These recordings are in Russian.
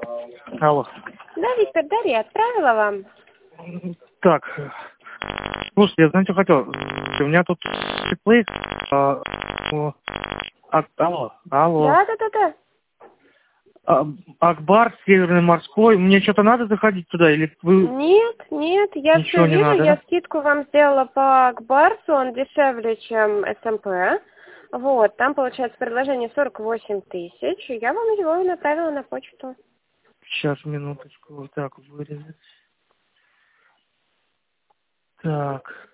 Алло. Да, Виктор, Дарья отправила вам. Так, слушайте, я знаете, хотел. У меня тут плей. Алло. Да. Акбар, Северный морской. Мне что-то надо заходить туда или вы? Нет, я Ничего все не вижу, надо, я да? скидку вам сделала по Акбарсу, он дешевле, чем СМП. Вот, там получается предложение 48 тысяч, и я вам его направила на почту. Сейчас, минуточку. Вот так вырезать. Так.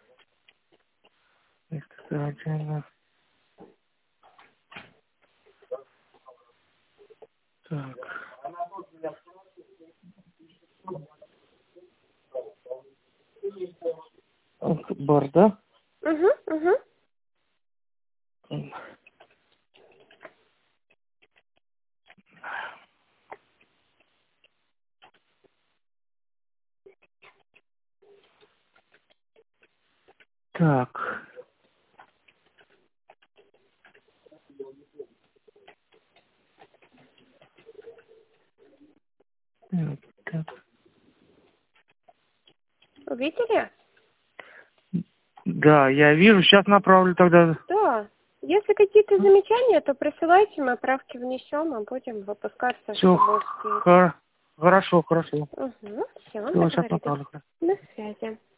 Так. Акбар, да? Угу. Так. Так. Увидели? Да, я вижу. Сейчас направлю тогда. Да. Если какие-то замечания, то присылайте, мы правки внесем, а будем выпускаться, Все чтобы успеть. хорошо. Угу. Все, Все, сейчас договорились. направлю. До связи.